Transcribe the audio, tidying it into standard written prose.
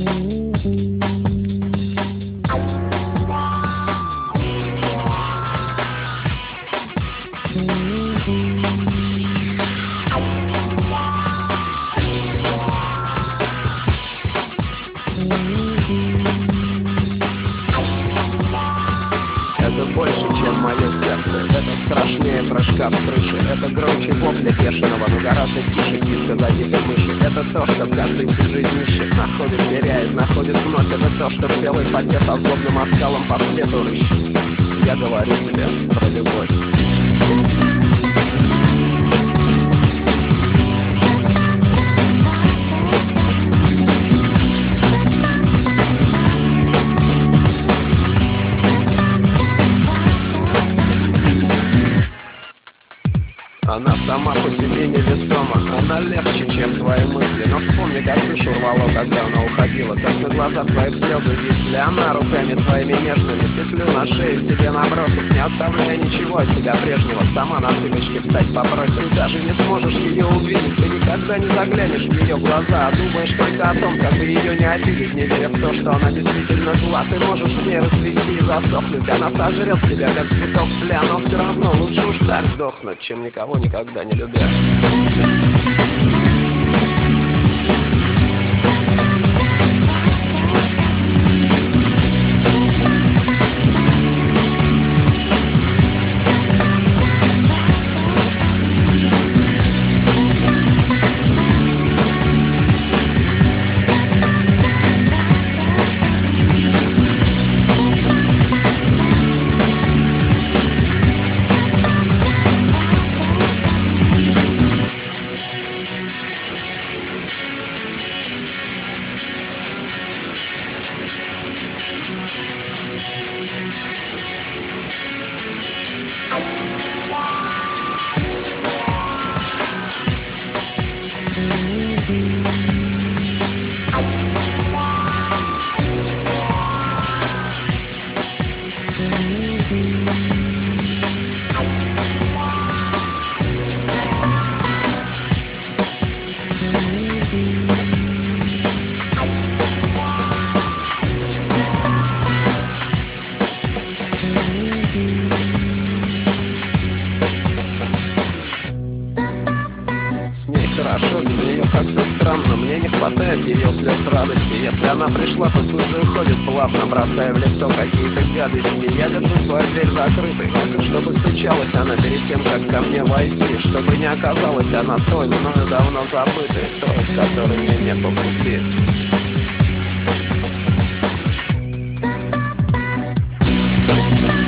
Это больше, чем мое сердце. Это страшнее прыжка с крыши. Это громче вопля бешеного, но гораздо тише писка забитой мыши. Это то, что каждый всю жизнь ищет, находит, теряет, находит вновь. Это то, что в белой фате со злобным оскалом по свету рыщет. Я говорю тебе про любовь. Она сама по себе невесома, она легче, чем твои мысли. Но вспомни, как душу рвало, когда она уходила, как на глазах твоих слезы висли. Она руками твоими нежными петлю на шею тебе набросит, не оставляя ничего от себя прежнего. Сама на цыпочки встать попросит. Ты даже не сможешь ее увидеть, ты никогда не заглянешь в ее глаза, а думаешь только о том, как бы ее не обидеть, не веря в то, что она действительно зла. Ты можешь в ней расцвести и засохнуть, она сожрет тебя, как цветок тля, но все равно лучше уж так сдохнуть, чем никого никогда не любя. С ней хорошо, без нее как-то странно. Мне не хватает ее слез радости. Если она пришла, то тут же уходит плавно, бросая в лицо какие-то гадости. Я держу свою дверь закрытой, только чтобы стучалась она перед тем, как ко мне войти. Чтобы не оказалась она той, мною давно забытой, той, которой мне не по пути.